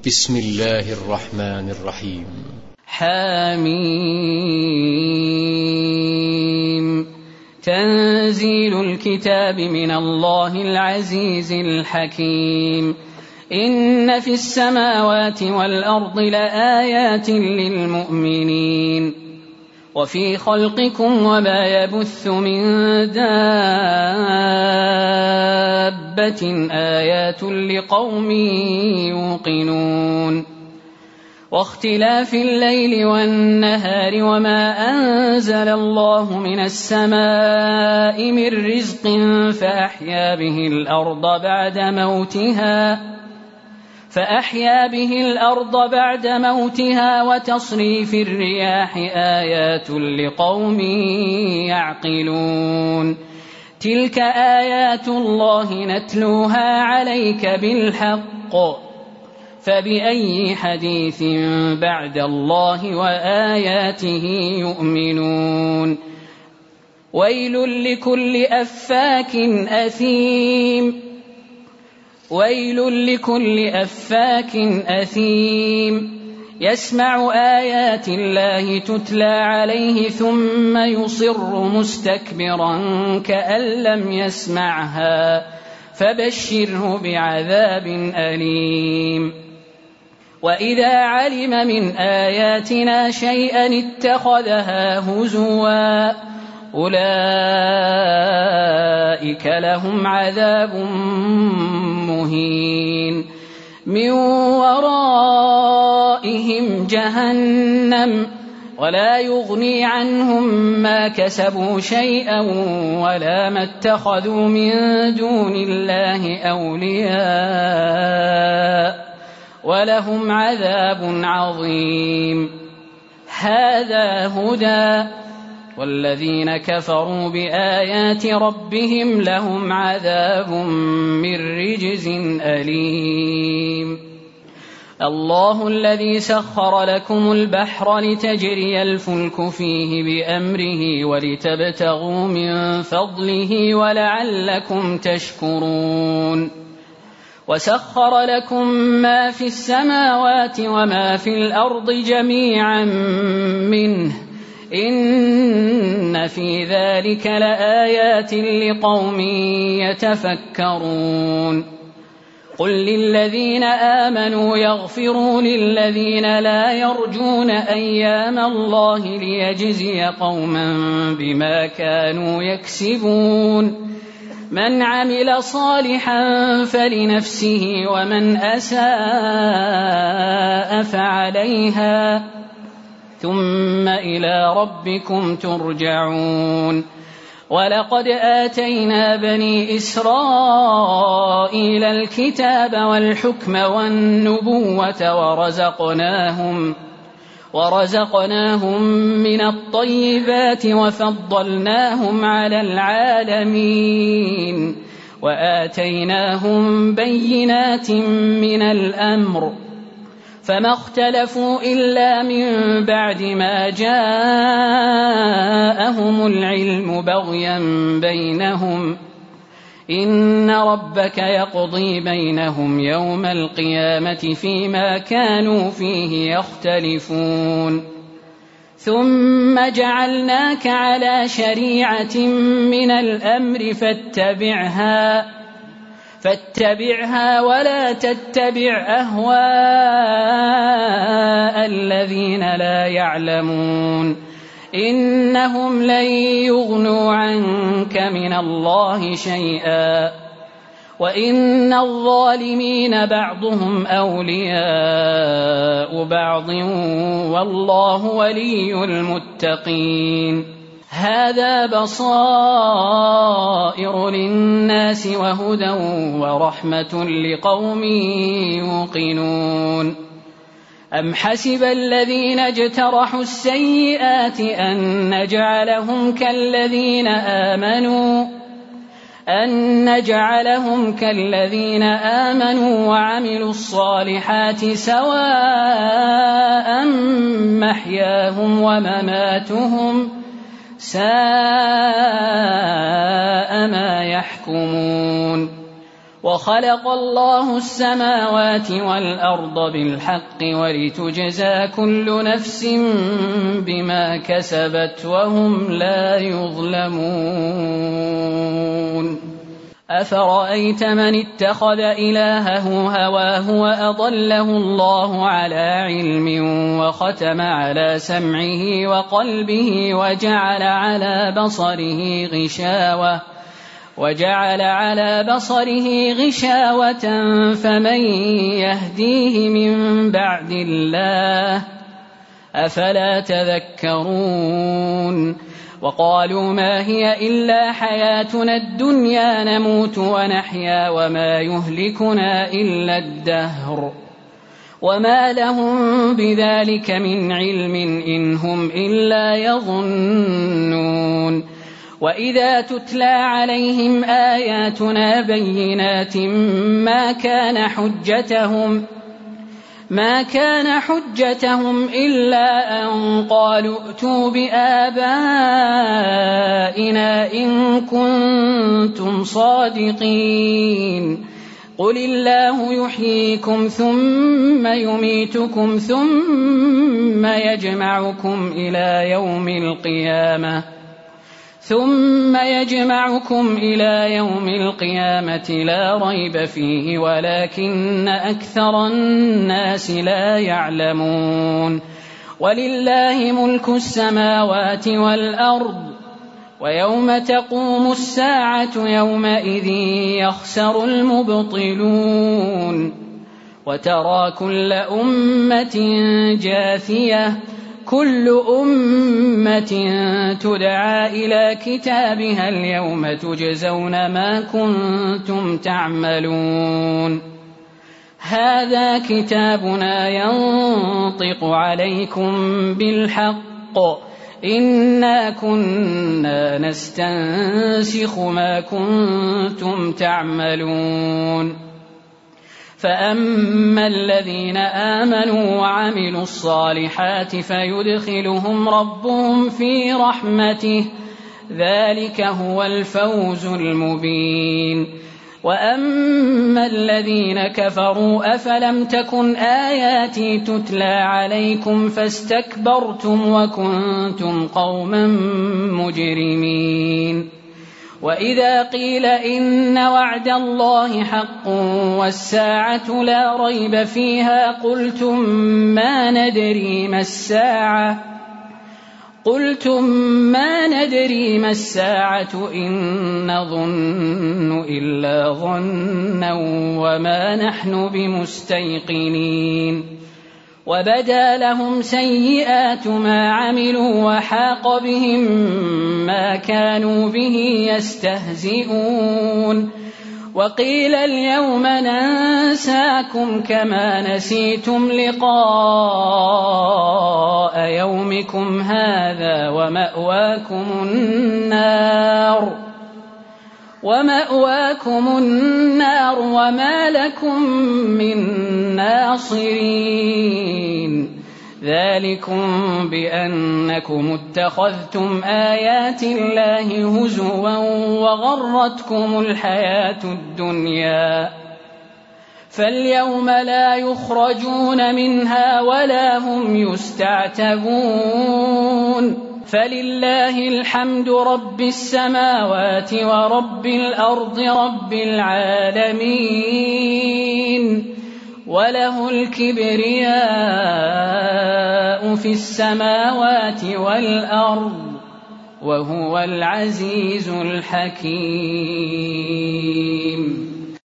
بسم الله الرحمن الرحيم. حميم. تنزيل الكتاب من الله العزيز الحكيم. إن في السماوات والأرض لآيات للمؤمنين وفي خلقكم وما يبث من دابة آيات لقوم يوقنون. واختلاف الليل والنهار وما أنزل الله من السماء من رزق فأحيا به الأرض بعد موتها وتصريف الرياح آيات لقوم يعقلون. تلك آيات الله نتلوها عليك بالحق فبأي حديث بعد الله وآياته يؤمنون. ويل لكل أفاك أثيم يسمع آيات الله تتلى عليه ثم يصر مستكبرا كأن لم يسمعها فبشره بعذاب أليم. وإذا علم من آياتنا شيئا اتخذها هزوا أولئك لهم عذاب مهين من ورائهم جهنم ولا يغني عنهم ما كسبوا شيئا ولا ما اتخذوا من دون الله أولياء ولهم عذاب عظيم. هذا هدى والذين كفروا بآيات ربهم لهم عذاب من رجز أليم. الله الذي سخر لكم البحر لتجري الفلك فيه بأمره ولتبتغوا من فضله ولعلكم تشكرون. وسخر لكم ما في السماوات وما في الأرض جميعا منه إن في ذلك لآيات لقوم يتفكرون. قل للذين آمنوا يغفروا للذين لا يرجون أيام الله ليجزي قوما بما كانوا يكسبون. من عمل صالحا فلنفسه ومن أساء فعليها ثم إلى ربكم ترجعون. ولقد آتينا بني إسرائيل الكتاب والحكم والنبوة ورزقناهم من الطيبات وفضلناهم على العالمين وآتيناهم بينات من الأمر فما اختلفوا إلا من بعد ما جاءهم العلم بغيا بينهم. إن ربك يقضي بينهم يوم القيامة فيما كانوا فيه يختلفون. ثم جعلناك على شريعة من الأمر فاتبعها ولا تتبع أهواء الذين لا يعلمون إنهم لن يغنوا عنك من الله شيئا وإن الظالمين بعضهم أولياء بعض والله ولي المتقين. هذا بصائر للناس وهدى ورحمة لقوم يوقنون. أم حسب الذين اجترحوا السيئات أن نجعلهم كالذين آمنوا وعملوا الصالحات سواء محياهم ومماتهم ساء ما يحكمون. وخلق الله السماوات والأرض بالحق ولتجزى كل نفس بما كسبت وهم لا يظلمون أفرأيت من اتخذ إلهه هواه وأضله الله على علم وختم على سمعه وقلبه وجعل على بصره غشاوة فمن يهديه من بعد الله أفلا تذكرون وقالوا ما هي إلا حياتنا الدنيا نموت ونحيا وما يهلكنا إلا الدهر وما لهم بذلك من علم إن هم إلا يظنون وإذا تتلى عليهم آياتنا بينات ما كان حجتهم إلا أن قالوا ائتوا بآبائنا إن كنتم صادقين قل الله يحييكم ثم يميتكم ثم يجمعكم إلى يوم القيامة لا ريب فيه ولكن أكثر الناس لا يعلمون ولله ملك السماوات والأرض ويوم تقوم الساعة يومئذ يخسر المبطلون وترى كل أمة جاثية كل أمة تدعى إلى كتابها اليوم تجزون ما كنتم تعملون هذا كتابنا ينطق عليكم بالحق إنا كنا نستنسخ ما كنتم تعملون فأما الذين آمنوا وعملوا الصالحات فيدخلهم ربهم في رحمته ذلك هو الفوز المبين وأما الذين كفروا أفلم تكن آياتي تتلى عليكم فاستكبرتم وكنتم قوما مجرمين وإذا قيل إن وعد الله حق والساعة لا ريب فيها قلتم ما ندري ما الساعة إن نظن إلا ظنا وما نحن بمستيقنين وبدا لهم سيئات ما عملوا وحاق بهم ما كانوا به يستهزئون وقيل اليوم ننساكم كما نسيتم لقاء يومكم هذا ومأواكم النار وما لكم من ناصرين ذلكم بأنكم اتخذتم آيات الله هزوا وغرتكم الحياة الدنيا فاليوم لا يخرجون منها ولا هم يستعتبون فلله الحمد رب السماوات ورب الأرض رب العالمين وله الكبرياء في السماوات والأرض وهو العزيز الحكيم